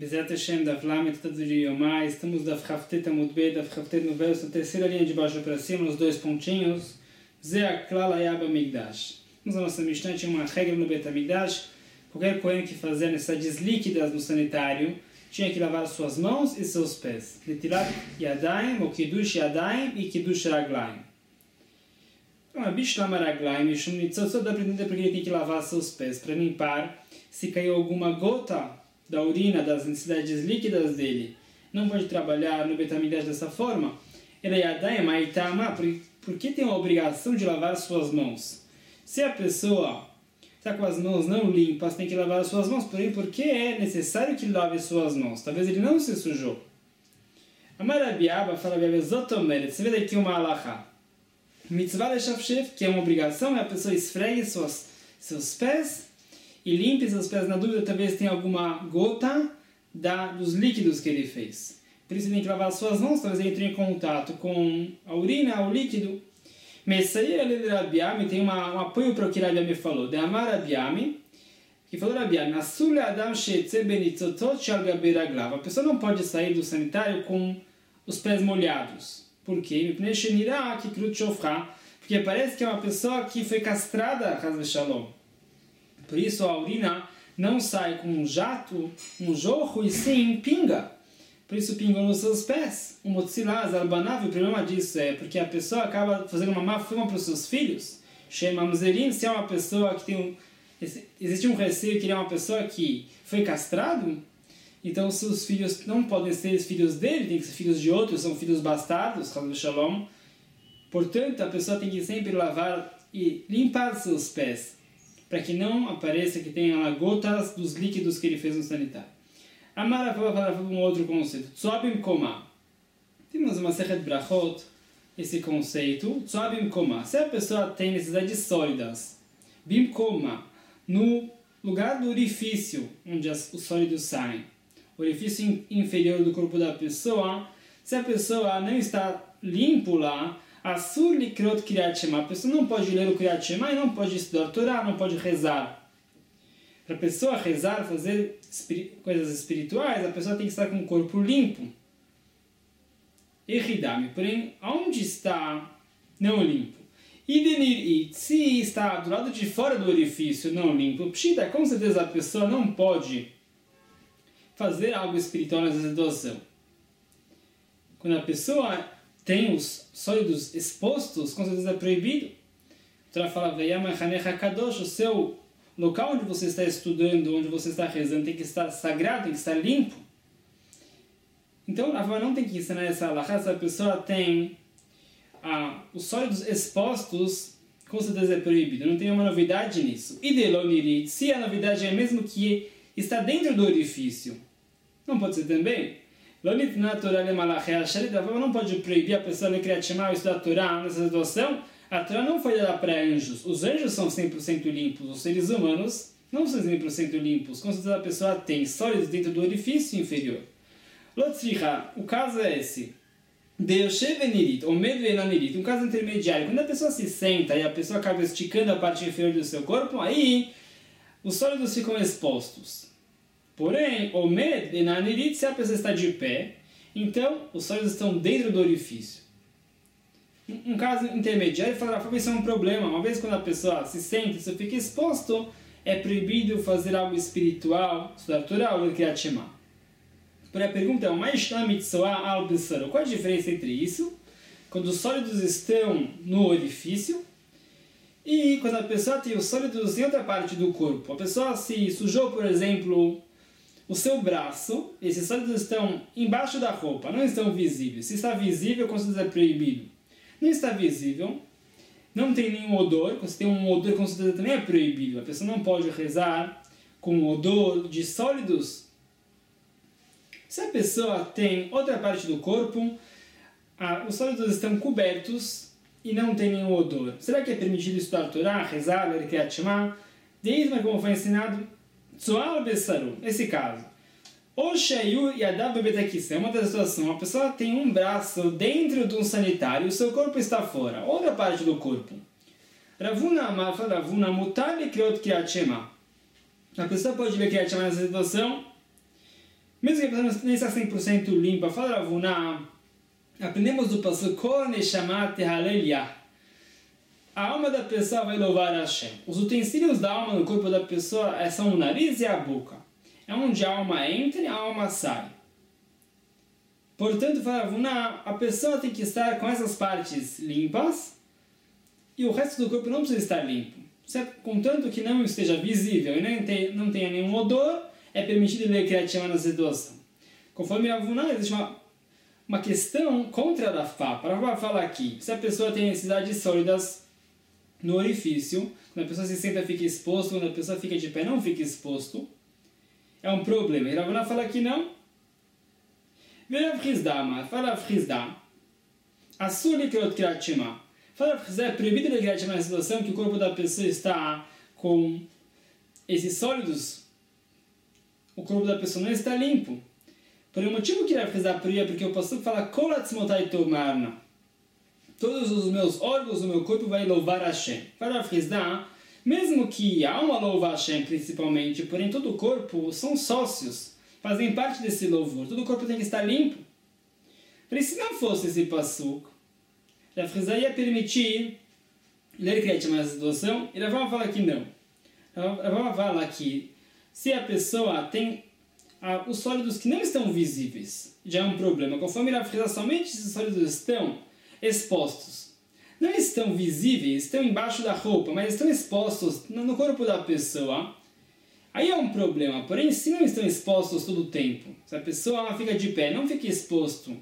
Bezerra Hashem, Daf Lamed, todos os dias mais. Estamos da Haftet Amud Bet, da Haftet no verso, na terceira linha de baixo para cima, nos dois pontinhos. Zé Klal Hayab Amigdash. Vamos à nossa Mishnah, tinha uma regra no Bet Amigdash. Qualquer coisa que fazia necessidades líquidas no sanitário, tinha que lavar suas mãos e seus pés. Letilat Yadayim, ou Kiddush Yadayim e Kiddush Raglayim. Então, a Bishlam Raglayim, Mishum Nitzot, só dá para entender porque ele tem que lavar seus pés, para limpar se caiu alguma gota da urina, das necessidades líquidas dele. Não pode trabalhar no Bet Amigdash dessa forma. Ele é Yadayim, Aitama, por que tem a obrigação de lavar suas mãos? Se a pessoa está com as mãos não limpas, tem que lavar as suas mãos. Porém, por que é necessário que lave suas mãos? Talvez ele não se sujou. Amar Rabiaba fala Zotomeret. Você vê daqui uma alahá. Mitzvah Leshafshef, que é uma obrigação, é a pessoa esfregue seus pés e limpe seus pés. Na dúvida, talvez tenha alguma gota dos líquidos que ele fez. Por isso ele tem que lavar as suas mãos, talvez ele entre em contato com a urina, o líquido. Messai ele Rabiami tem um apoio para o que Rabiami falou. De Amar Rabiami, que falou Rabiami, Asur le'adam she'etze benitzotot shel gabei raglav. A pessoa não pode sair do sanitário com os pés molhados. Por quê? Porque parece que é uma pessoa que foi castrada, Shalom. Por isso a urina não sai com um jato, um jorro, e sim pinga. Por isso pingam nos seus pés. O motzilaz, albanav, o problema disso é porque a pessoa acaba fazendo uma má fama para os seus filhos. Shema Mzerim, se é uma pessoa que tem existe um receio que ele é uma pessoa que foi castrado, então seus filhos não podem ser filhos dele, tem que ser filhos de outros, são filhos bastardos, Shalom. Portanto, a pessoa tem que sempre lavar e limpar seus pés, para que não apareça que tenha gotas dos líquidos que ele fez no sanitário. Amara fala um outro conceito. Tzoabim Koma. Temos uma Sechet Brachot, esse conceito. Tzoabim Koma. Se a pessoa tem necessidades sólidas, Bim Koma, no lugar do orifício, onde os sólidos saem, orifício inferior do corpo da pessoa, se a pessoa não está limpo lá, Asur likrot Kriyat Shema. A pessoa não pode ler o Kriyat Shema e não pode estudar a Torá, não pode rezar. Para a pessoa rezar, fazer coisas espirituais, a pessoa tem que estar com o corpo limpo. Eridami, porém, onde está não limpo? Idenir, se está do lado de fora do orifício não limpo, pshita, com certeza a pessoa não pode fazer algo espiritual nessa situação. Quando a pessoa tem os sólidos expostos, com certeza é proibido. A Torá fala, o seu local onde você está estudando, onde você está rezando, tem que estar sagrado, tem que estar limpo. Então, a avó não tem que ensinar essa alahá, se a pessoa tem os sólidos expostos, com certeza é proibido. Não tem uma novidade nisso. Idelonirit, se a novidade é mesmo que está dentro do orifício, não pode ser também. Lonit na Torá le malaché, a avó não pode proibir a pessoa de criar chamar estudar a Torá nessa situação. A Torá não foi dada para anjos. Os anjos são 100% limpos. Os seres humanos não são 100% limpos. Com certeza a pessoa tem sólidos dentro do orifício inferior. Lotzriha, o caso é esse. Deoshevenirit, ou medvenanirit, um caso intermediário. Quando a pessoa se senta e a pessoa acaba esticando a parte inferior do seu corpo, aí os sólidos ficam expostos. Porém, o medvenanirit, se a pessoa está de pé, então os sólidos estão dentro do orifício. Um caso intermediário, isso é um problema. Uma vez quando a pessoa se sente, se fica exposto, é proibido fazer algo espiritual, estudar Torá ou Kriyat Shema. Porém, a pergunta é, qual a diferença entre isso, quando os sólidos estão no orifício, e quando a pessoa tem os sólidos em outra parte do corpo? A pessoa se sujou, por exemplo, o seu braço, esses sólidos estão embaixo da roupa, não estão visíveis. Se está visível, com certeza é proibido. Não está visível, não tem nenhum odor, se tem um odor, com certeza também é proibido. A pessoa não pode rezar com odor de sólidos. Se a pessoa tem outra parte do corpo, os sólidos estão cobertos e não tem nenhum odor. Será que é permitido estudar a Torá, rezar, ler Kriyat Shema? Desde como foi ensinado, Tzoal Besaru, esse caso. O Shayu Yadav Bebetakis é uma das situações. Uma pessoa tem um braço dentro de um sanitário e o seu corpo está fora. Outra parte do corpo. Ravuna Amar fala Ravuna Mutar Kriot Kriyat Shema. A pessoa pode ler Kriyat Shema nessa situação Mesmo que a pessoa nem está 100% limpa, fala Rav Huna, aprendemos do pasuk Kol Neshamat Tehalel Yah. A alma da pessoa vai louvar a Hashem. Os utensílios da alma no corpo da pessoa são o nariz e a boca. É onde a alma entra e a alma sai. Portanto, fala Rav Huna, a pessoa tem que estar com essas partes limpas e o resto do corpo não precisa estar limpo. Certo? Contanto que não esteja visível e não tenha nenhum odor, é permitido ler Kriyat Shema na situação. Conforme Rav Huna, existe uma questão contra a Rafá. Para Rafá fala aqui, se a pessoa tem necessidades sólidas no orifício, quando a pessoa se senta fica exposto, quando a pessoa fica de pé não fica exposto, é um problema. E Rav Huna fala que não. Rav Hizda, fala Rav Hizda, Asur likrot Kriyat Shema. Fala Rav Hizda, é proibido ler Kriyat Shema na situação que o corpo da pessoa está com esses sólidos, o corpo da pessoa não está limpo. Por um motivo que Rav Hizda proíbe, porque o pasuk fala Kol atzmotai tomarna. Todos os meus órgãos do meu corpo vai louvar Hashem. Fala Rav Hizda, mesmo que a alma louva Hashem principalmente, porém todo o corpo são sócios, fazem parte desse louvor. Todo o corpo tem que estar limpo. Porém, se não fosse esse pasuk, Rav Hizda ia permitir ler Kriyat Shema nessa situação, e Rav Huna fala que não. Rav Huna fala que se a pessoa tem os sólidos que não estão visíveis, já é um problema. Conforme Rav Hizda, somente esses sólidos estão expostos. Não estão visíveis, estão embaixo da roupa, mas estão expostos no corpo da pessoa. Aí é um problema. Porém, se não estão expostos todo o tempo, se a pessoa fica de pé, não fica exposto,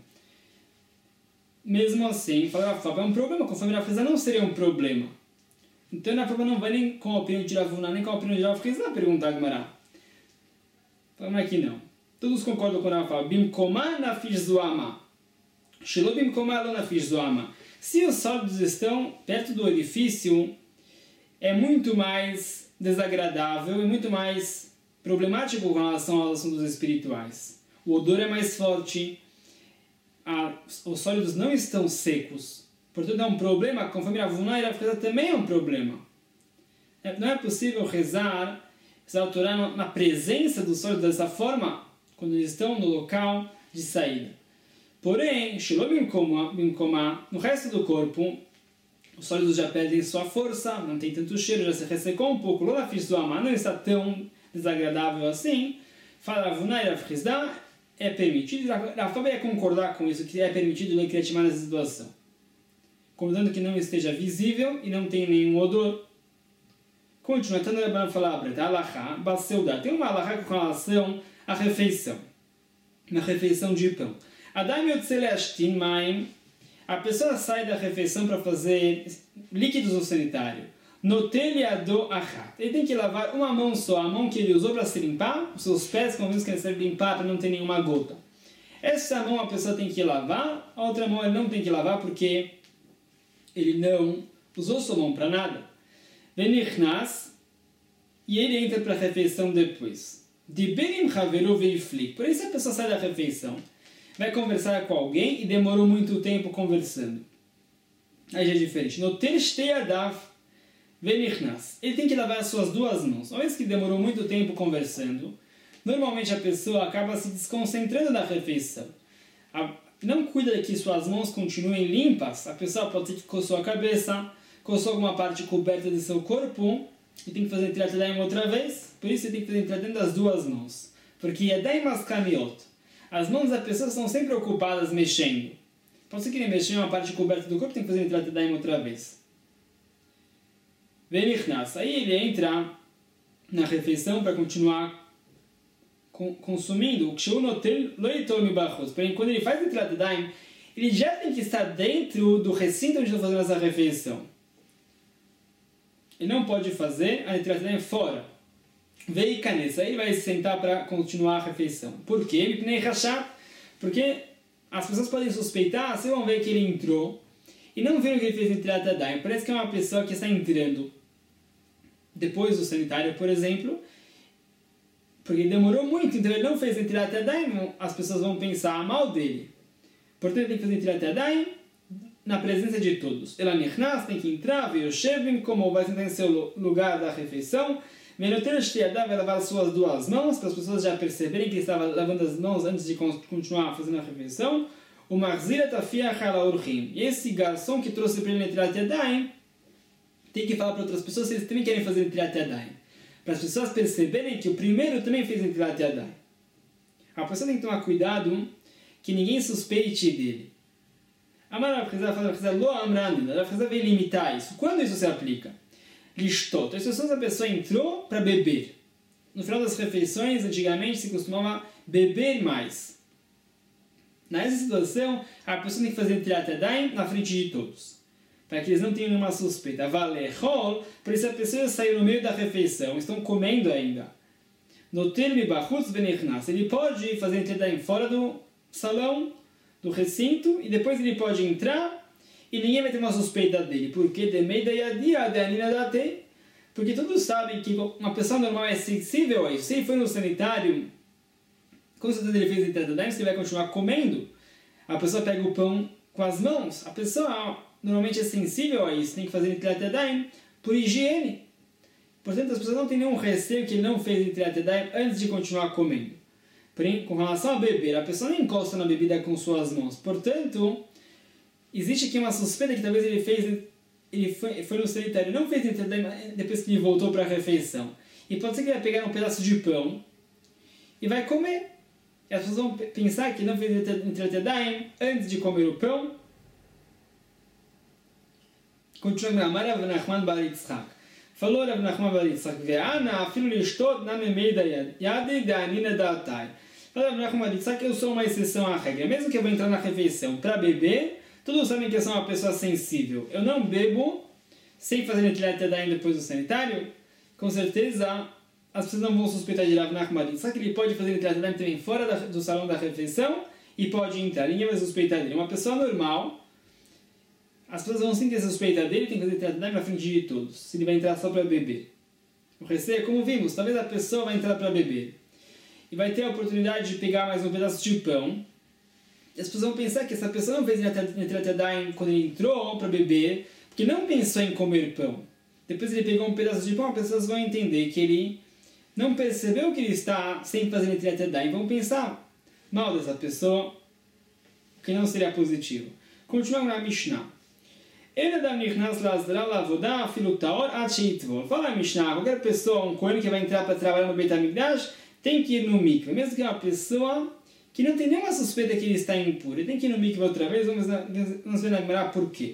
mesmo assim, é um problema. Conforme Rav Hizda, não seria um problema. Então, na prova não vai nem com a opinião de Rav Huna, nem com a opinião de Rav Hizda perguntar a Gemara. Fala aqui não. Todos concordam com o Rav. Bimkomá nafish zoama. Shelo bimkomá lo nafish zoama. Se os sólidos estão perto do orifício, é muito mais desagradável e muito mais problemático com relação aos assuntos espirituais. O odor é mais forte, os sólidos não estão secos. Portanto, é um problema, conforme Rav Huna e Rav Hizda também é um problema. Não é possível rezar a Torá na presença dos sólidos dessa forma, quando eles estão no local de saída. Porém, no resto do corpo, os sólidos já perdem sua força, não tem tanto cheiro, já se ressecou um pouco. Não está tão desagradável assim. Fala Rav Huna e Rav Hizda, é permitido. Rav Huna vai concordar com isso, que é permitido ler Kriyat Shema nessa situação. Contanto que não esteja visível e não tem nenhum odor. Continua, então Rabbanan fala, tem uma alahá com relação à refeição, na refeição de pão. A pessoa sai da refeição para fazer líquidos no sanitário. Ele tem que lavar uma mão só, a mão que ele usou para se limpar, os seus pés, convence que ele deve limpar para não ter nenhuma gota. Essa mão a pessoa tem que lavar, a outra mão ele não tem que lavar porque ele não usou sua mão para nada. Venichnas, e ele entra para a refeição depois. Por isso a pessoa sai da refeição, vai conversar com alguém e demorou muito tempo conversando. Aí já é diferente. Ele tem que lavar as suas duas mãos. Uma vez que demorou muito tempo conversando, normalmente a pessoa acaba se desconcentrando da refeição. Não cuida que suas mãos continuem limpas, a pessoa pode ter que coçou a cabeça, coçou alguma parte coberta de seu corpo, e tem que fazer Netilat Yadayim outra vez. Por isso tem que fazer Netilat Yadayim das duas mãos. Porque Yadayim Askamiot, as mãos da pessoa estão sempre ocupadas mexendo. Pode ser que ele mexer em uma parte coberta do corpo, tem que fazer Netilat Yadayim outra vez. Venichnas, aí ele entra na refeição para continuar consumindo. Porém, quando ele faz Netilat Yadayim, ele já tem que estar dentro do recinto onde está fazendo essa refeição. Ele não pode fazer a Netilat Yadayim fora. Veio canessa, aí ele vai se sentar para continuar a refeição. Por quê? Porque as pessoas podem suspeitar, se vão ver que ele entrou e não viram que ele fez Netilat Yadayim. Parece que é uma pessoa que está entrando depois do sanitário, por exemplo, porque ele demorou muito, então ele não fez Netilat Yadayim, as pessoas vão pensar mal dele. Portanto, ele tem que fazer Netilat Yadayim na presença de todos. Ela nichnas, tem que entrar, Veyoshevim, como vai sentar em seu lugar da refeição, Menotel Shtiadá vai lavar suas duas mãos, para as pessoas já perceberem que ele estava lavando as mãos antes de continuar fazendo a refeição. O Marzira Tafia Halaurhim. E esse garçom que trouxe para ele Netilat Yadayim tem que falar para outras pessoas se eles também querem fazer Netilat Yadayim. Para as pessoas perceberem que o primeiro também fez Netilat Yadayim. A pessoa tem que tomar cuidado que ninguém suspeite dele. Amar Rav Chizar Lo Amrani. Rav Chizar veio limitar isso. Quando isso se aplica? Lishtot. As pessoas, a pessoa entrou para beber. No final das refeições, antigamente se costumava beber mais. Nessa situação, a pessoa tem que fazer Netilat Yadayim na frente de todos, para que eles não tenham nenhuma suspeita. Valechol, por isso a pessoa saiu no meio da refeição, estão comendo ainda. Noter mi bachutz v'nechnas. Ele pode fazer Netilat Yadayim fora do salão, do recinto, e depois ele pode entrar e ninguém vai ter uma suspeita dele. Porque porque todos sabem que uma pessoa normal é sensível a isso. Se ele foi no sanitário, com certeza ele fez Netilat Yadayim, se ele vai continuar comendo, a pessoa pega o pão com as mãos. A pessoa normalmente é sensível a isso, tem que fazer Netilat Yadayim por higiene. Portanto, as pessoas não têm nenhum receio que ele não fez Netilat Yadayim antes de continuar comendo. Porém, com relação a beber, a pessoa não encosta na bebida com suas mãos. Portanto, existe aqui uma suspeita que talvez ele foi no sanitário e não fez Netilat Yadayim depois que ele voltou para a refeição. E pode ser que ele vai pegar um pedaço de pão e vai comer. E as pessoas vão pensar que não fez Netilat Yadayim antes de comer o pão. Continua Amar Rav Nachman bar Yitzchak. Falou Rav Nachman bar Yitzchak, Ve'ana afilu lishtot na memeida yadi de'anina da'atai. Falou Rav Nachman bar Yitzchak, eu sou uma exceção à regra. Mesmo que eu vou entrar na refeição para beber, todos sabem que eu sou uma pessoa sensível. Eu não bebo sem fazer Netilat Yadayim depois do sanitário. Com certeza, as pessoas não vão suspeitar de Rav Nachman bar Yitzchak, que ele pode fazer Netilat Yadayim também fora do salão da refeição e pode entrar. Ninguém vai suspeitar dele. Uma pessoa normal, as pessoas vão sim ter suspeita dele, tem que fazer Netilat Yadayim na frente de todos, se ele vai entrar só para beber. O receio, como vimos, talvez a pessoa vai entrar para beber e vai ter a oportunidade de pegar mais um pedaço de pão. E as pessoas vão pensar que essa pessoa não fez Netilat Yadayim quando ele entrou para beber, porque não pensou em comer pão. Depois ele pegou um pedaço de pão, as pessoas vão entender que ele não percebeu que ele está sem fazer Netilat Yadayim. Vão pensar mal dessa pessoa, que não seria positivo. Continuamos na Mishnah. Fala a Mishnah, qualquer pessoa, um Kohen que vai entrar para trabalhar no Beit HaMikdash, tem que ir no mikve, mesmo que é uma pessoa que não tem nenhuma suspeita que ele está impuro. Ele tem que ir no mikve outra vez, vamos ver na Gemara por quê.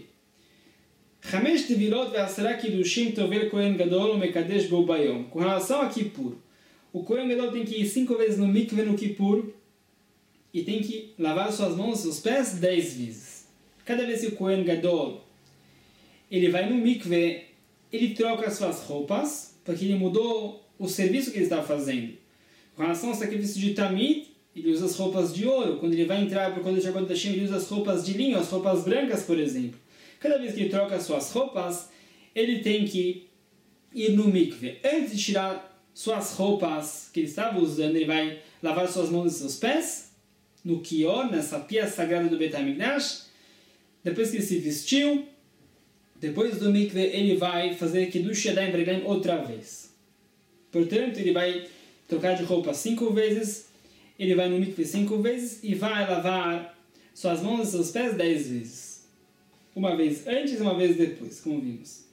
Com relação a Kippur, o Kohen Gadol tem que ir 5 vezes no mikve no Kippur e tem que lavar suas mãos e seus pés 10 vezes. Cada vez que o Kohen Gadol ele vai no mikve, ele troca as suas roupas, porque ele mudou o serviço que ele está fazendo. Com relação ao sacrifício de Tamid, ele usa as roupas de ouro. Quando ele vai entrar para o Kodesh HaKodashim, ele usa as roupas de linho, as roupas brancas, por exemplo. Cada vez que ele troca as suas roupas, ele tem que ir no mikve. Antes de tirar suas roupas que ele estava usando, ele vai lavar suas mãos e seus pés, no Kior, nessa pia sagrada do Beit HaMikdash. Depois que ele se vestiu, depois do mikve, ele vai fazer Kiddush Yadayim V'Reglaim outra vez. Portanto, ele vai trocar de roupa 5 vezes, ele vai no mikve 5 vezes e vai lavar suas mãos e seus pés 10 vezes. Uma vez antes e uma vez depois, como vimos.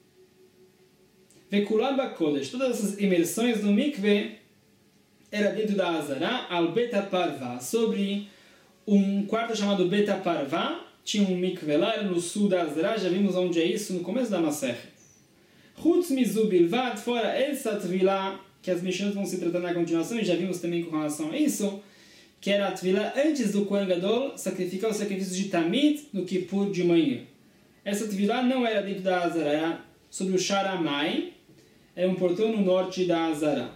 Vekulam Bakodesh, todas essas imersões no mikve era dentro da Azara, al Bet HaParvá, sobre um quarto chamado Bet HaParvá. Tinha um mikve lá no sul da Azara, já vimos onde é isso no começo da Masech. Chutz mizu bilvad, fora essa tvilá, que as Mishnot vão se tratar na continuação, e já vimos também com relação a isso, que era a tvilá antes do Kohen Gadol sacrificar o sacrifício de Tamid no Kippur de manhã. Essa tvilá não era dentro da Azara, era sobre o Sharamai, era um portão no norte da Azara.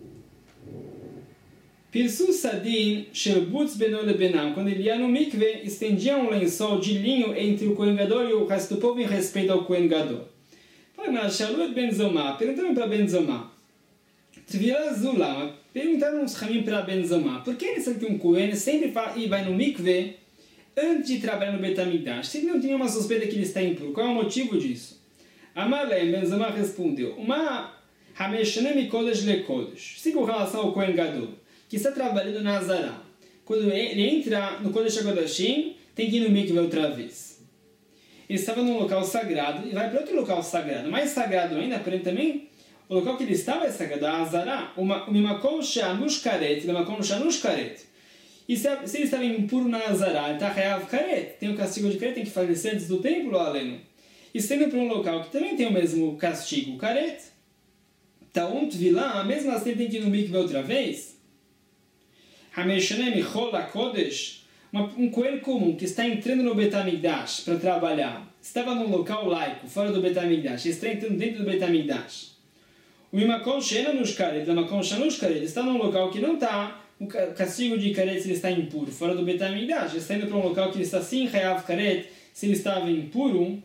Pirsu Sadin Sherbutz Beno Lebenam, quando ele ia no mikve, estendia um lençol de linho entre o Kohen Gadol e o resto do povo em respeito ao Kohen Gadol. Perguntaram para Ben Zomá, Tvila Zula, perguntaram os Ramim para Ben Zomá, por que ele sabe que um Kohen sempre vai no mikve antes de trabalhar no Beit HaMikdash? Se ele não tinha uma suspeita que ele está impuro, qual é o motivo disso? Amalem, Ben Zomá respondeu, Hameshanem Kodesh le Kodesh. Se com relação ao Kohen Gadol, que está trabalhando na Azará, quando ele entra no Kodesh HaKodashim, tem que ir no mikveh outra vez. Ele estava num local sagrado e vai para outro local sagrado. Mais sagrado ainda, porém também, o local que ele estava é sagrado, a Azará. O Mimakom She'anush Karet, o Mimakom She'anush Karet. E se ele estava impuro na Azará, ele está Hayav Karet. Tem o castigo de Karet, tem que falecer antes do templo, além. E sendo para um local que também tem o mesmo castigo, Karet, Ta'um Tvilá, mesmo assim tem que ir no mikveh outra vez. Hameshanem Chol HaKodesh, um Kohen comum que está entrando no Bet HaMikdash para trabalhar, estava num local laico, fora do Bet HaMikdash, está entrando dentro do Bet HaMikdash. O Mimakom She'anush Karet, o Mimakom She'anush Karet, está num local que não está, o castigo de Karet se ele está impuro, fora do Bet HaMikdash, está indo para um local que ele está sim, Hayav Karet, se ele estava impuro,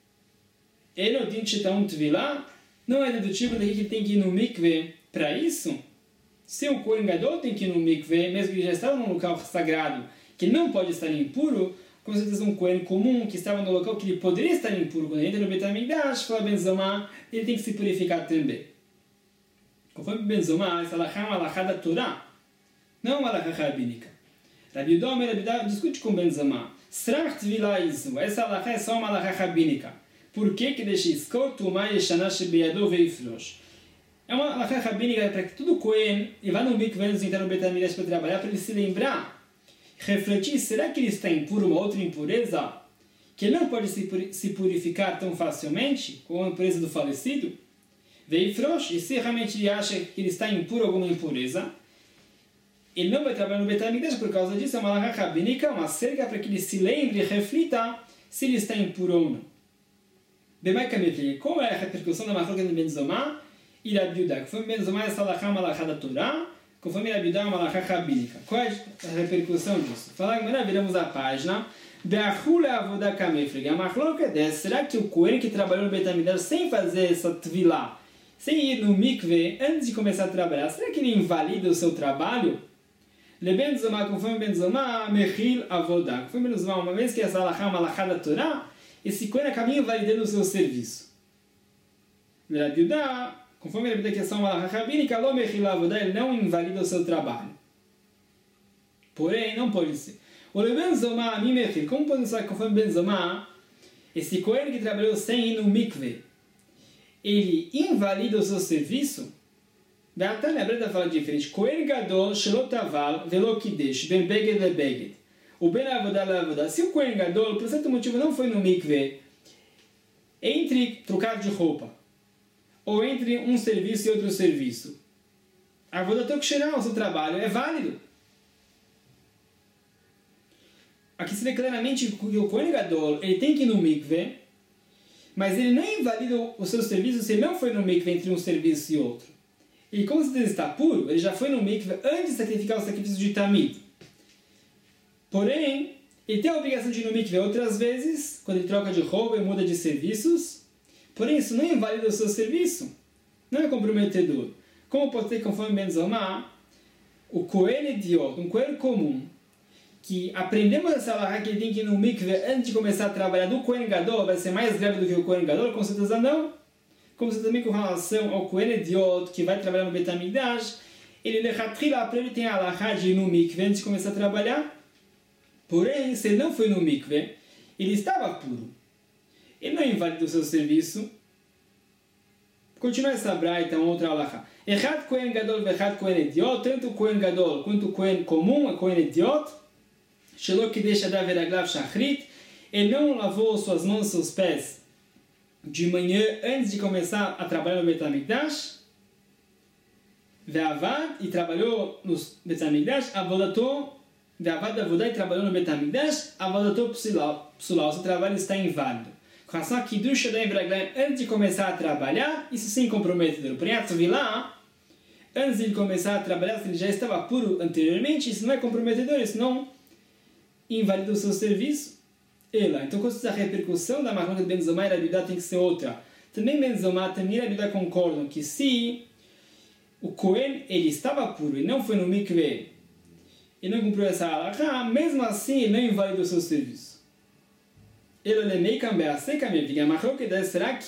ele não tem Ta'um Tvilá, não é dedutivo daqui que ele tem que ir no mikveh para isso? Se o Kohen Gadol tem que ir no mikveh, mesmo que ele já estava num local sagrado, que não pode estar impuro, com certeza um Kohen comum que estava no local que ele poderia estar impuro, quando ele entra no Bet HaMikdash, fala Benzomá, ele tem que se purificar também. Conforme Benzomá, essa alahá é uma alahá da Torá, não uma alahá rabínica. Rabi Yehuda discute com Benzomá, Srach Tvilá isso, essa alahá é só uma alahá rabínica. Por que deixa escoto mais Shanash Beyadov Veifrosh? É uma alahá rabínica para que todo Kohen ele vá no mikveh antes de entrar no Bet HaMikdash para trabalhar, para ele se lembrar, refletir, será que ele está impuro, uma outra impureza, que ele não pode se purificar tão facilmente, como a impureza do falecido? Veifrosh, e se realmente ele acha que ele está impuro alguma impureza, ele não vai trabalhar no Bet HaMikdash por causa disso, é uma alahá rabínica, uma cerca para que ele se lembre e reflita se ele está impuro ou não. Qual é a repercussão da Machloket de Benzomá e Rabi Yehuda? Conforme Benzomá, essa alahá é uma alahá da Torá, conforme Rabi Yehuda é uma alahá rabínica. Qual é a repercussão disso? Fala agora, viramos a página. A Machloket é, será que o Kohen que trabalhou no Bet HaMikdash sem fazer essa tvilá, sem ir no mikveh, antes de começar a trabalhar, será que ele invalida o seu trabalho? Benzomá, conforme Benzomá, Mechil Avodah. Conforme Benzomá, uma vez que essa alahá é uma alahá da Torá, esse Kohen acaba invalidando o seu serviço. Rabi Yehuda, conforme Rabi Yehuda que é só uma alahá rabínica, Lo Mechil Avodah, ele não invalida o seu trabalho. Porém, não pode ser. O Benzomá, Mimechil, como pode ser conforme Benzomá, esse Kohen que trabalhou sem ir no mikveh, ele invalida o seu serviço? Be'atan, a Breda fala diferente. Kohen Gadol, Shelo Taval, Velo Kidesh, Ben Beged Le Beged. O Ben Avodah Le Avodah. Se o Kohen Gadol, por certo motivo, não foi no mikveh, entre trocar de roupa, ou entre um serviço e outro serviço, a Avodah Tokshirah, o seu trabalho, é válido. Aqui se vê claramente que o Kohen Gadol, ele tem que ir no mikveh, mas ele não invalida o seu serviço se ele não foi no mikveh entre um serviço e outro. E como se ele está puro, ele já foi no mikveh antes de sacrificar o sacrifício de Tamid. Porém, ele tem a obrigação de ir no mikveh outras vezes, quando ele troca de roupa e muda de serviços. Porém, isso não invalida o seu serviço. Não é comprometedor. Como pode ser, conforme Benzomá, o Kohen idiota, um Kohen comum, que aprendemos essa alahá que ele tem que ir no mikveh antes de começar a trabalhar do Kohen Gadol, vai ser mais grave do que o Kohen Gadol? Com certeza não. Como você também com relação ao Kohen idiota que vai trabalhar no Bet HaMikdash, ele lechatchila, para ele tem a alahá de ir no mikveh antes de começar a trabalhar. Porém, se ele não foi no mikveh, ele estava puro. Ele não invalida o seu serviço. Continua essa braita, outra alahá. Echad Kohen Gadol vechad Kohen idiot, tanto o Kohen Gadol quanto o Kohen comum, o Kohen idiot, Shelo Kidesh Adav Veraglav Shachrit, ele não lavou suas mãos e seus pés de manhã antes de começar a trabalhar no Bet HaMikdash, Ve'avad, e trabalhou no Bet HaMikdash, Avodato, Ve'avad Avodah, e trabalhou no Bet HaMikdash, Avodato Psulá, o seu trabalho está inválido. Com relação a Kiddush Adav Veraglav, antes de começar a trabalhar, isso sim comprometedor. Porém, a Tvilá, antes de ele começar a trabalhar, se ele já estava puro anteriormente, isso não é comprometedor, isso não invalida o seu serviço. Então, com a repercussão da Machloket de Benzomá e Rabi Yehuda tem que ser outra. Também Benzomá, também Rabi Yehuda concordam que se o Kohen ele estava puro e não foi no mikveh e não cumpriu essa alahá, mesmo assim ele não invalida o seu serviço. Será que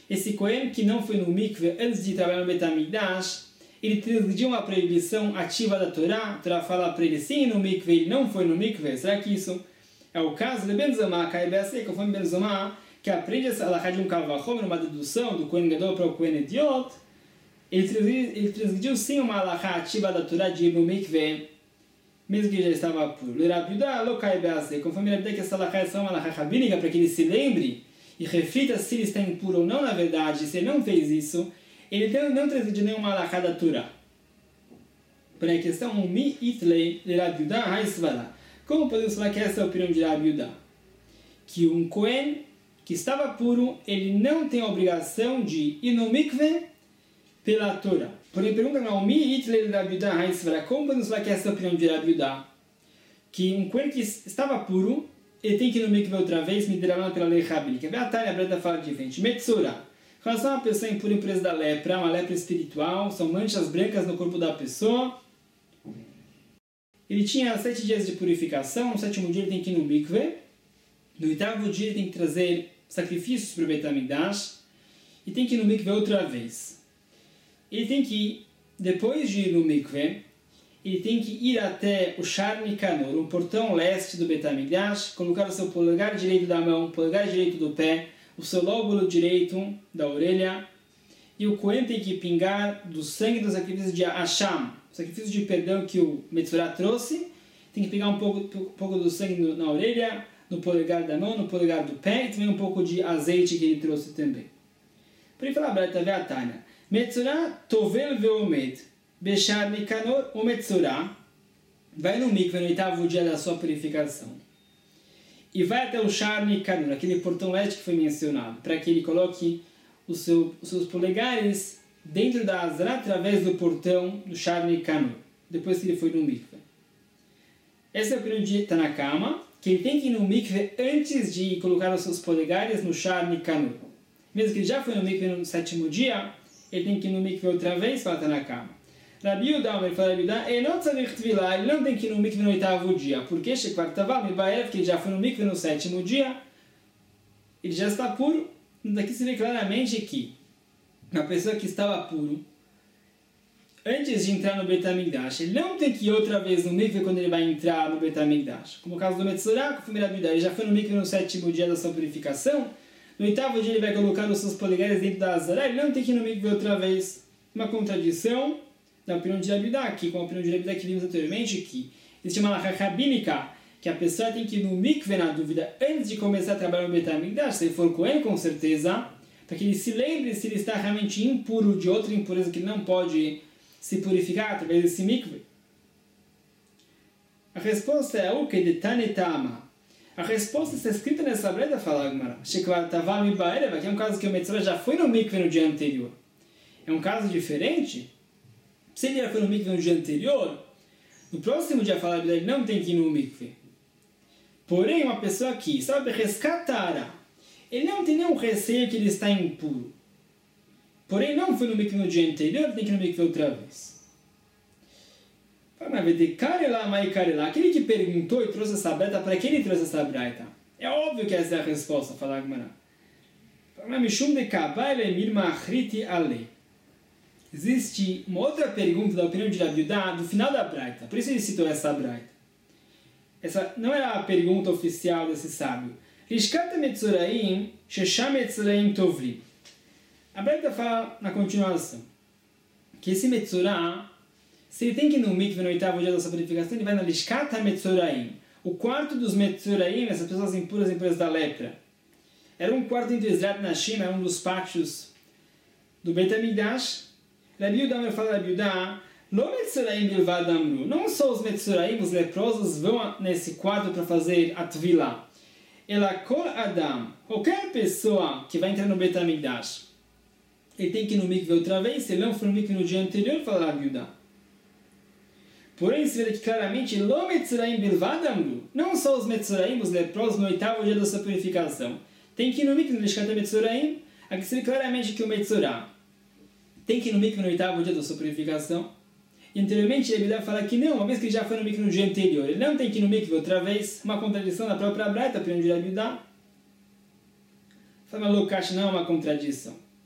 esse Kohen que não foi no mikve antes de trabalhar no Beit HaMikdash, ele transgrediu uma proibição ativa da Torá. A Torá fala para ele sim no mikve, ele não foi no mikve. Será que isso é o caso de Ben Zoma, conforme Ben Zoma, que aprende essa alahá de um Kalvachom, uma dedução do Kohen Gadol para o Kohen Idiot? Ele transgrediu sim uma alahá ativa da Torá de ir no mikve, mesmo que já estava puro. Conforme ele que essa alahá é só uma alahá rabínica, para que ele se lembre e reflita se ele está impuro ou não na verdade. Se ele não fez isso, ele não transgrediu nenhuma alahá da Torá. Porém, a questão é mi itlei de Rabi Yehuda haisvara. Como podemos falar que essa é a opinião de Rabi Yehuda? Que um Kohen que estava puro, ele não tem a obrigação de ir no mikve pela Torá. Porém, pergunta não, mi itlei de Rabi Yehuda haisvara. Como podemos falar que essa é a opinião de Rabi Yehuda? Que um Kohen que estava puro, ele tem que ir no mikve outra vez, me derramando pela lei rabínica. A Tânia Breta fala de frente. Metzora. Com relação a uma pessoa impura em impureza da lepra, uma lepra espiritual, são manchas brancas no corpo da pessoa. Ele tinha 7 dias de purificação, no 7º dia ele tem que ir no mikve. No 8º dia ele tem que trazer sacrifícios para o Beit HaMikdash. E tem que ir no mikve outra vez. Ele tem que, depois de ir no mikve, ele tem que ir até o Shar Nikanor, um portão leste do Beit HaMikdash, colocar o seu polegar direito da mão, polegar direito do pé, o seu lóbulo direito da orelha, e o Kohen tem que pingar do sangue dos sacrifícios de Asham, o sacrifício de perdão que o Metzorah trouxe, tem que pegar um pouco do sangue na orelha, no polegar da mão, no polegar do pé, e também um pouco de azeite que ele trouxe também. Por isso, a Tânia, Metzorah tovel veomed, Beshar Nikanor, o Metzorah vai no mikve no 8º dia da sua purificação e vai até o Shar Nikanor, aquele portão leste que foi mencionado, para que ele coloque os seus polegares dentro da Azra através do portão do Shar Nikanor, depois que ele foi no mikve. Essa é a opinião de Tanakama, que ele tem que ir no mikve antes de colocar os seus polegares no Shar Nikanor. Mesmo que ele já foi no mikve no 7º dia, ele tem que ir no mikve outra vez, fala Tanakama. Rabi Yehuda, ele fala, ele não tem que ir no mikve no 8º dia. Por quê? Porque ele já foi no mikve no 7º dia, ele já está puro. Daqui se vê claramente que uma pessoa que estava puro, antes de entrar no Beit HaMikdash, ele não tem que ir outra vez no mikve quando ele vai entrar no Beit HaMikdash. Como o caso do Metzorah, conforme Rabi Yehuda, ele já foi no mikve no 7º dia da sua purificação, no 8º dia ele vai colocar os seus polegares dentro da Azara, ele não tem que ir no mikve outra vez. Uma contradição da opinião de Rabi Yehuda aqui, com a opinião de Rabi Yehuda que vimos anteriormente, que existe uma alahá rabínica, que a pessoa tem que ir no mikve, na dúvida, antes de começar a trabalhar no Beit HaMikdash, se ele for Kohen, com certeza, para que ele se lembre se ele está realmente impuro de outra impureza que ele não pode se purificar através desse mikve. A resposta é o que de Tanetama. A resposta está escrita nessa breda, fala Agmará. Que é um caso que o Metzorah já foi no mikve no dia anterior. É um caso diferente. Se ele já foi no mikve no dia anterior, no próximo dia fala que ele não tem que ir no mikve. Porém, uma pessoa que sabe rescatar, ele não tem nenhum receio que ele está impuro. Porém, não foi no mikve no dia anterior, tem que ir no mikve outra vez. Aquele que perguntou e trouxe essa breta, para que ele trouxe essa breta? É óbvio que essa é a resposta, fala Agmará. Existe uma outra pergunta da opinião de Rabi Yehuda do final da braita. Por isso ele citou essa braita. Essa não era a pergunta oficial desse sábio. Lishkat Metzoraim, Shesham Metzoraim Tovrim. A braita fala na continuação que esse Metzorah, se ele tem que ir no mikve no 8º dia da sua purificação, ele vai na Lishkat Metzoraim, o quarto dos Metzoraim, essas pessoas impuras da lepra. Era um quarto entre Ezrat e Nashim, era um dos pátios do Beit HaMikdash. Rabi Yehuda fala, Rabi Yehuda, não só os Metzoraim, os leprosos, vão nesse quarto para fazer a Tvila. Ela kol Adam, qualquer pessoa que vai entrar no Beit HaMikdash, ele tem que ir no mikve outra vez, se ele não for no mikve no dia anterior, fala Rabi Yehuda. Porém, se vê que claramente, não só os Metzoraim, os leprosos, no 8º dia da sua purificação, tem que ir no mikve no Lishkat Metzoraim, aqui se vê claramente que o Metzorah tem que ir no mikve no 8º dia da sua purificação. E anteriormente, ele deve falar que não, uma vez que ele já foi no mikve no dia anterior, ele não tem que ir no mikve outra vez, uma contradição da própria braita, a opinião de Rabi Yehuda. Fala, Lukash, não é uma contradição.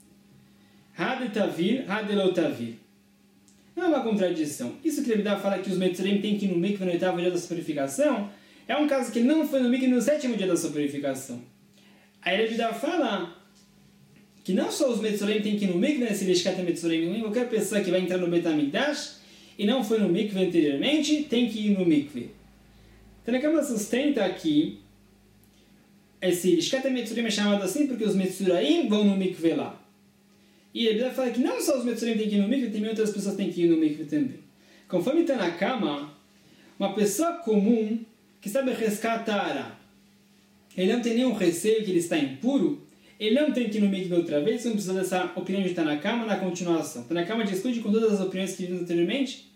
Hadetavir, hadelotavir. Não é uma contradição. Isso que Rebbe fala que os Metzurim têm que ir no mikve no 8º dia da sua purificação, é um caso que ele não foi no mikve no 7º dia da sua purificação. Aí Rebbe fala que não só os Metzurim têm que ir no mikve, né, se Lishkat Metzurim, qualquer pessoa que vai entrar no Bet HaMikdash e não foi no mikve anteriormente, tem que ir no mikve. Então a Kabbalah sustenta aqui, esse Lishkat Metzurim é chamado assim porque os Metzuraim vão no mikve lá. E ele fala que não só os Metzurim têm que ir no mikve, também outras pessoas têm que ir no mikve também. Conforme está na cama, uma pessoa comum que sabe rescatar, ele não tem nenhum receio que ele está impuro, ele não tem que ir no mikve outra vez, não precisa dessa opinião de Tanakama na continuação. Tanakama discute com todas as opiniões que vimos anteriormente.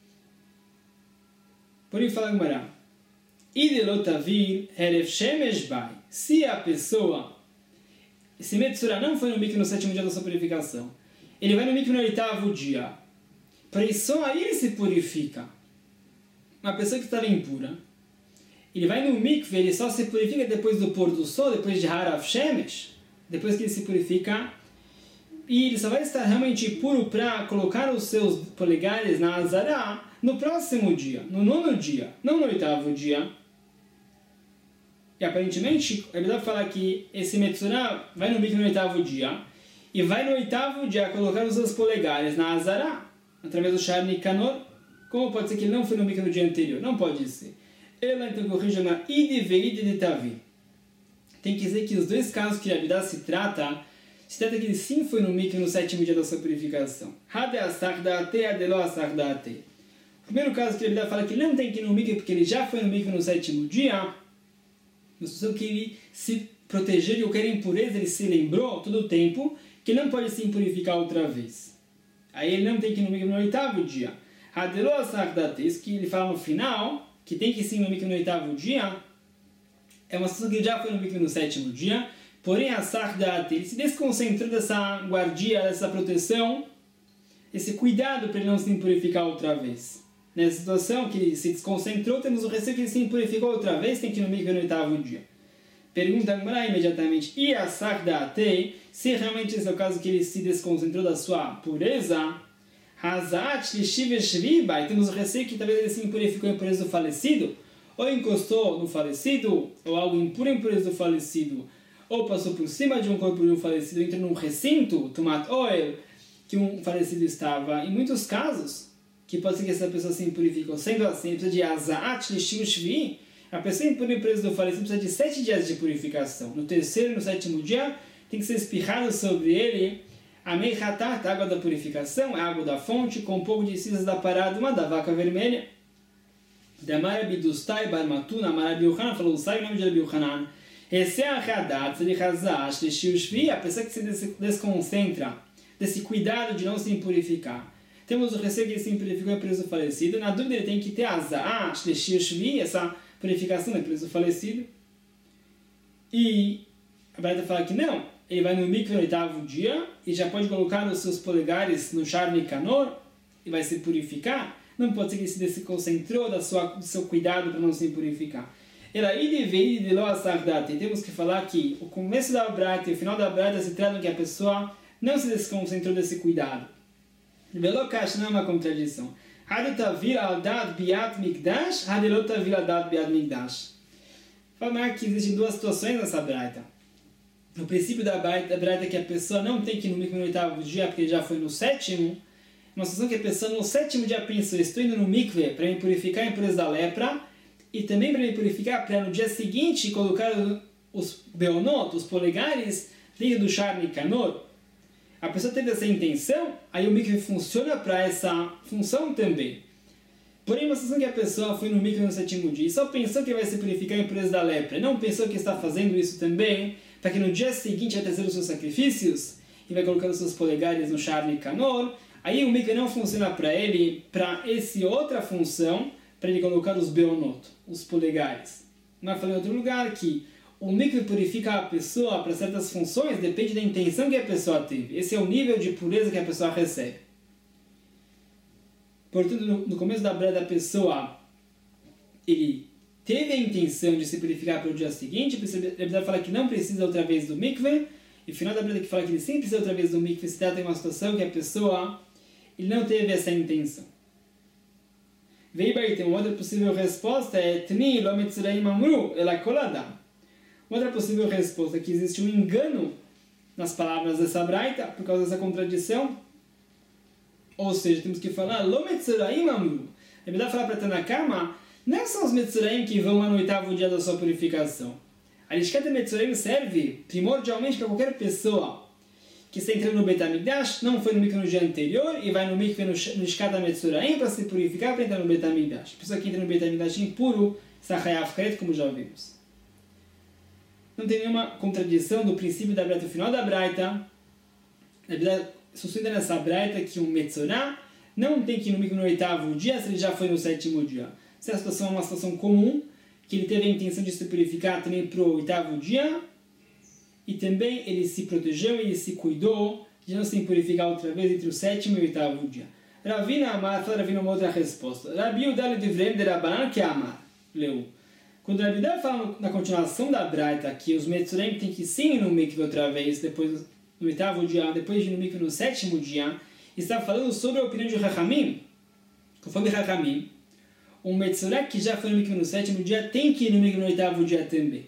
Porém, fala Gemara, Idelotavir Erev Shemesh Bai. Se a pessoa, se Metzura não foi no mikve no 7º dia da sua purificação, ele vai no mikve no 8º dia. Para isso, só aí ele se purifica. Uma pessoa que estava impura, ele vai no mikve, ele só se purifica depois do pôr do sol, depois de Harav Shemesh, depois que ele se purifica, e ele só vai estar realmente puro para colocar os seus polegares na Azará no próximo dia, no 9º dia, não no 8º dia. E aparentemente, ele deve falar que esse Metzurah vai no mikve no 8º dia, e vai no 8º dia colocar os seus polegares na Azará, através do Shar Nikanor. Como pode ser que ele não foi no mikve no dia anterior? Não pode ser. Ela então corrige uma ide veide de tavi. Tem que dizer que os dois casos que Abidá se trata que ele sim foi no mikve no 7º dia da sua purificação. Hade asach da'ate, adelo asach da'ate. O primeiro caso que Abidá fala que ele não tem que ir no mikve porque ele já foi no mikve no 7º dia, na situação que ele se protegeu de qualquer impureza, ele se lembrou todo o tempo que ele não pode se impurificar outra vez. Aí ele não tem que ir no mikve no 8º dia. Adelo asach da'ate, isso que ele fala no final, que tem que ir sim no mikve no 8º dia, é uma situação que ele já foi no mikve no 7º dia, porém a Sardate, ele se desconcentrou dessa guardia, dessa proteção, esse cuidado para ele não se impurificar outra vez. Nessa situação que ele se desconcentrou, temos o receio que ele se impurificou outra vez, tem que ir no mikve no 8º dia. Pergunta Gemara imediatamente, e a Sardate, se realmente esse é o caso que ele se desconcentrou da sua pureza, Hazat Lishiv Shvibai, temos o receio que talvez ele se impurificou a impureza do falecido, ou encostou no falecido, ou algo impuro em impureza do falecido, ou passou por cima de um corpo de um falecido, entrou num recinto, tomat oil, que um falecido estava. Em muitos casos, que pode ser que essa pessoa se impurificou. Sendo assim, precisa de Azaat Lishim Shvi, a pessoa impura em impureza do falecido precisa de 7 dias de purificação. No 3º e no 7º dia, tem que ser espirrado sobre ele a Meichatat, a água da purificação, a água da fonte, com um pouco de cinzas da parada, uma da vaca vermelha. Da Marabi Dustai Barmatuna, Marabi Yohanan, falou, sai o nome de Rabi Yohanan. Esse é a Hadat, a pessoa que se desconcentra desse cuidado de não se impurificar. Temos o receio que ele se impurificou e preso falecido. Na dúvida, ele tem que ter essa purificação da preso falecido. E a Braita fala que não, ele vai no mikve no 8º dia e já pode colocar os seus polegares no Shar Nikanor e vai se purificar. Não pode ser que ele se desconcentrou do seu cuidado para não se impurificar. Temos que falar que o começo da Braita e o final da Braita se tratam que a pessoa não se desconcentrou desse cuidado. Velokash não é uma contradição. Falar que existem duas situações nessa Braita. No princípio da Braita é que a pessoa não tem que ir no mikve no 8º dia porque ele já foi no 7º. Uma situação que a pessoa no 7º dia pensou, estou indo no mikve para me purificar a impureza da lepra e também para me purificar para no dia seguinte colocar os beonot, os polegares, dentro do Shar Nikanor. A pessoa teve essa intenção, aí o mikve funciona para essa função também. Porém, uma situação que a pessoa foi no mikve no 7º dia e só pensou que vai se purificar a impureza da lepra, não pensou que está fazendo isso também para que no dia seguinte vai trazer os seus sacrifícios e vai colocar os seus polegares no Shar Nikanor. Aí o mikve não funciona para ele, para essa outra função, para ele colocar os beonot, os polegares. Nós falamos em outro lugar que o mikve purifica a pessoa para certas funções, depende da intenção que a pessoa teve. Esse é o nível de pureza que a pessoa recebe. Portanto, no começo da Braita da pessoa, ele teve a intenção de se purificar para o dia seguinte, ele precisa falar que não precisa outra vez do mikve, E o final da Braita que fala que ele sempre precisa outra vez do mikve se trata de uma situação que a pessoa ele não teve essa intenção. Veio tem uma outra possível resposta é Tni lo metzuraim amru ela kol adam. Outra possível resposta é que existe um engano nas palavras dessa Braita por causa dessa contradição. Ou seja, temos que falar lo metzuraim amru. É melhor falar para Tanakama, não são os metzuraim que vão lá no 8º dia da sua purificação. A Lishkat HaMetzuraim serve primordialmente para qualquer pessoa que está entrando no Beit HaMikdash, não foi no mikve no dia anterior e vai no mikve no Lishkat HaMetzuraim para se purificar para entrar no Beit HaMikdash. A pessoa que entra no Beit HaMikdash impuro está chayav karet, como já vimos. Não tem nenhuma contradição do princípio da Braita, o final da Braita. Na verdade, sustenta nessa Braita que um Metzorah não tem que ir no mikve no 8º dia se ele já foi no 7º dia. Se a situação é uma situação comum, que ele teve a intenção de se purificar também para o 8º dia, e também ele se protegeu e ele se cuidou de não se purificar outra vez entre o 7º e o 8º dia. Ravina Amar, fala Ravina uma outra resposta. Rabi Udal de Vrem de Rabanan que Amar. Leu. Quando Rabi Udal fala na continuação da Braita que os Metzuraim tem que sim ir no mikve outra vez, depois no 8º dia, depois de ir no mikve no 7º dia, está falando sobre a opinião de Chachamim. Conforme Chachamim, um Metzorah que já foi no mikve no 7º dia tem que ir no mikve no 8º dia também.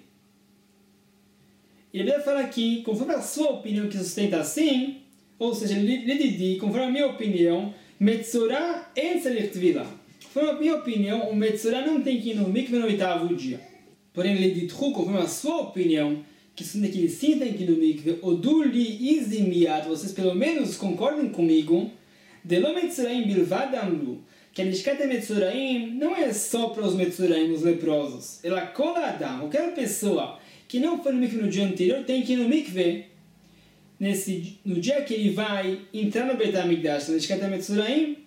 Ele vai falar aqui, conforme a sua opinião que sustenta assim, ou seja, Lididi, conforme a minha opinião, Metzorah en tzarich tvila. Conforme a minha opinião, o Metzorah não tem que ir no mikve no 8º dia. Porém, Lididhu, conforme a sua opinião, que sustenta que ele sim tem que ir no mikve, Oduli izimiat, vocês pelo menos concordem comigo, Delo Metzoraim bilvad amru, que a Lishkat HaMetzoraim não é só para os Metzoraim, os leprosos. Ela kol adam, qualquer pessoa que não foi no mikve no dia anterior tem que ir no mikve no dia que ele vai entrar no Beit HaMikdash, na Lishkat HaMetzoraim.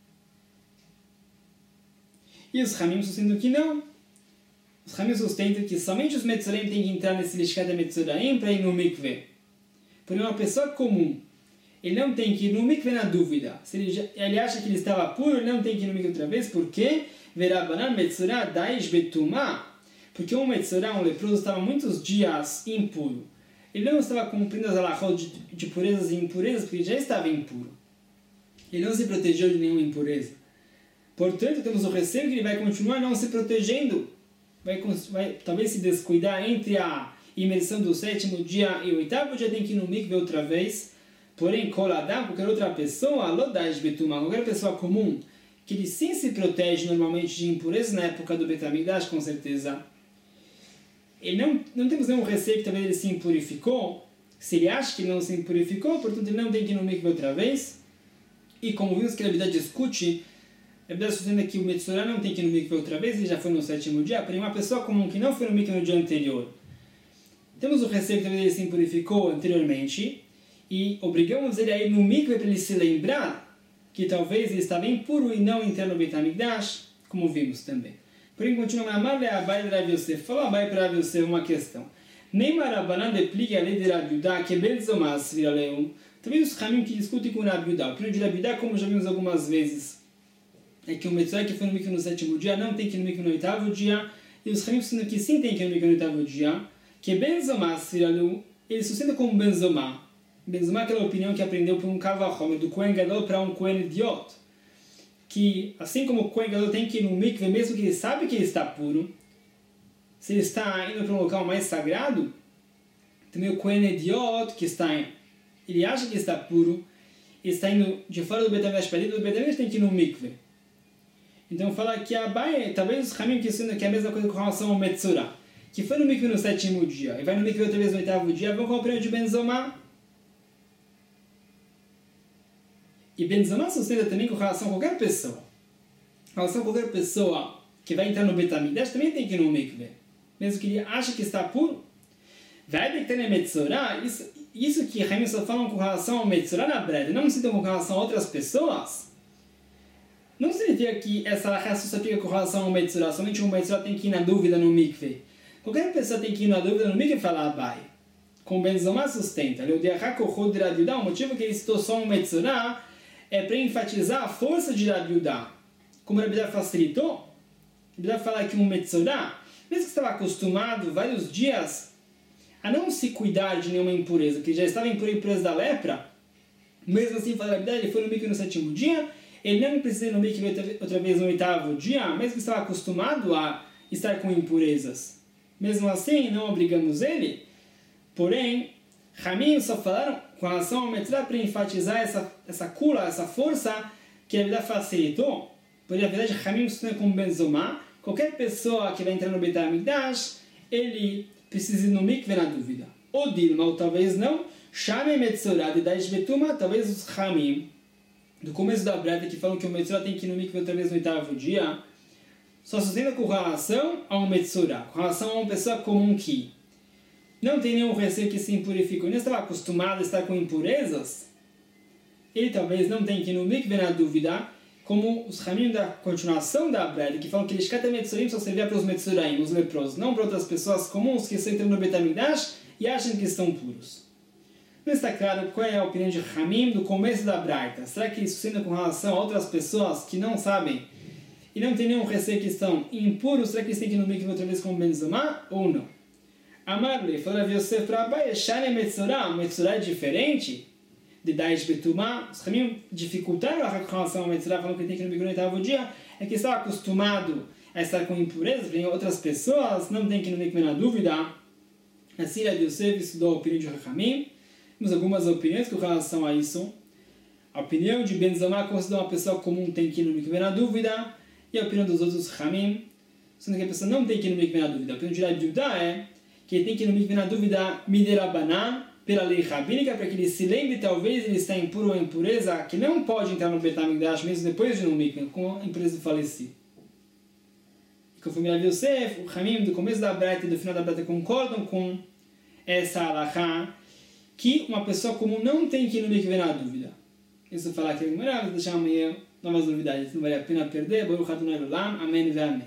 E os Ramim sustentam que não. Os Ramim sustentam que somente os Metzoraim têm que entrar nesse Lishkat HaMetzoraim para ir no mikve. Porém, uma pessoa comum, ele não tem que ir no mikve na dúvida. Se ele acha que ele estava puro, ele não tem que ir no mikve outra vez. Por quê? Verabanan Metzorah daish betumah. Porque um Metzorah, um leproso, estava muitos dias impuro. Ele não estava cumprindo as halachot de purezas e impurezas, porque ele já estava impuro. Ele não se protegeu de nenhuma impureza. Portanto, temos o receio que ele vai continuar não se protegendo. Vai talvez se descuidar entre a imersão do 7º dia e o 8º dia, tem que ir no mikve outra vez. Porém, kol adam, qualquer outra pessoa, lodaish betumah, qualquer pessoa comum, que ele sim se protege normalmente de impurezas na época do Beit HaMikdash, com certeza. Ele não temos nenhum receio que talvez ele se impurificou. Se ele acha que ele não se impurificou, portanto ele não tem que ir no mikve outra vez. E como vimos que a Bíblia discute, a Bíblia sustenta que o Metzorah não tem que ir no mikve outra vez, ele já foi no 7º dia. Porém, uma pessoa comum que não foi no mikve no dia anterior, temos o receio que talvez ele se impurificou anteriormente, e obrigamos ele a ir no mikve para ele se lembrar que talvez ele estava impuro e não entrar no Beit HaMikdash, como vimos também. Porém, continua a Amarle Abai de Rav Yosef. Fala Abai para Rav Yosef uma questão. Neymar Rabanan deplica a lei de Rav Yudá, que Belzomas vira leu. Também os caminhos que discutem com Rav Yudá. O primeiro de Rav Yudá, como já vimos algumas vezes, é que o Metzorah que foi no mikve no 7º dia não tem que ir no mikve no 8º dia. E os caminhos que sim tem que ir no mikve no 8º dia, que Belzomas vira leu, ele sustenta como Benzomá. Benzomá é aquela opinião que aprendeu por um Kavachomer, do Kohen Gadol para um Kohen Idiot. Que, assim como o Kohen Gadol tem que ir no mikve, mesmo que ele sabe que ele está puro, se ele está indo para um local mais sagrado, também o Kohen Idiot, que ele acha que está puro, ele está indo de fora do Beit HaMikdash para dentro do Beit HaMikdash, tem que ir no mikve. Então fala que talvez os Ramim que ensinam que é a mesma coisa com relação ao Metzorah, que foi no mikve no 7º dia, e vai no mikve outra vez no 8º dia, vão compreender de Benzomá. E Benzomá sustenta também com relação a qualquer pessoa. Com relação a qualquer pessoa que vai entrar no Beit HaMikdash, também tem que ir no mikve. Mesmo que ele ache que está puro. Vai ter na Metzorah, isso que Ramim só falam com relação ao Metzorah na Breda, não citam com relação a outras pessoas, não significa que essa raça só fica com relação ao Metzorah, somente o Metzorah tem que ir na dúvida no mikve. Qualquer pessoa tem que ir na dúvida no mikve e falar Abai. Com Benzomá sustenta. O motivo que ele citou só um Metzorah é para enfatizar a força de Rav Yudá. Como Rav Yudá facilitou, Rav Yudá fala que um Metzorah, mesmo que estava acostumado vários dias a não se cuidar de nenhuma impureza, que já estava impuro a impureza da lepra, mesmo assim, fala a verdade, ele foi no mikve no 7º dia, ele não precisa ir no mikve outra vez no 8º dia, mesmo que estava acostumado a estar com impurezas. Mesmo assim, não obrigamos ele. Porém, Hamim só falaram com relação ao Metzorah para enfatizar essa kula, essa força que a vida facilitou. Porque na verdade, Hamim se com Benzomá, qualquer pessoa que vai entrar no Beit HaMikdash, ele precisa ir no mikve na dúvida. Ou Dilma, ou talvez não. Shame Metzorah de Daish Betuma, talvez os Hamim, do começo da Breta, que falam que o Metzorah tem que ir no mikve outra vez no 8º dia, só sustenta com relação ao Metzorah, com relação a uma pessoa comum que não tem nenhum receio que se impurificou, nem estava acostumado a estar com impurezas, ele talvez não tenha que ir no mikve na dúvida, como os Hamim da continuação da Breta, que falam que eles Shkat Metzorim só servia para os Metzoraim, os leprosos, não para outras pessoas comuns que estão entrando no Beit HaMikdash e acham que estão puros. Não está claro qual é a opinião de Hamim do começo da Braita. Será que isso sendo com relação a outras pessoas que não sabem e não tem nenhum receio que estão impuros? Será que eles têm que ir no mikve outra vez como Benzomá ou não? Amarle, falou a Yosef para Abai, Shane Metzorah, o Metzorah é diferente de Daish Betumá. Os Hamim dificultaram a relação ao Metzorah, falando que tem que ir no mikve no 8º dia, é que estava acostumado a estar com impurezas, vem outras pessoas, não tem que ir no mikve na dúvida. Assim, a Yosef estudou a opinião de Hamim. Temos algumas opiniões com relação a isso. A opinião de Benzomá, considera uma pessoa comum, tem que ir no mikve na dúvida. E a opinião dos outros Hamim, sendo que a pessoa não tem que ir no mikve na dúvida. A opinião de Rav Yudá é que ele tem que ir no mikve na dúvida miderabanan, pela lei rabínica, para que ele se lembre, talvez ele está impuro ou impureza, que não pode entrar no Beit HaMikdash mesmo depois de ir no mikve, com a impureza do falecido. E conforme Rav Yosef, o Hamim do começo da Braita e do final da Braita concordam com essa halachá, que uma pessoa comum não tem que ir no mikve na dúvida. Isso falar que é melhor, deixar amanhã novas novidades. Não vale a pena perder. Baruch Adonai Olam. Amém e amém.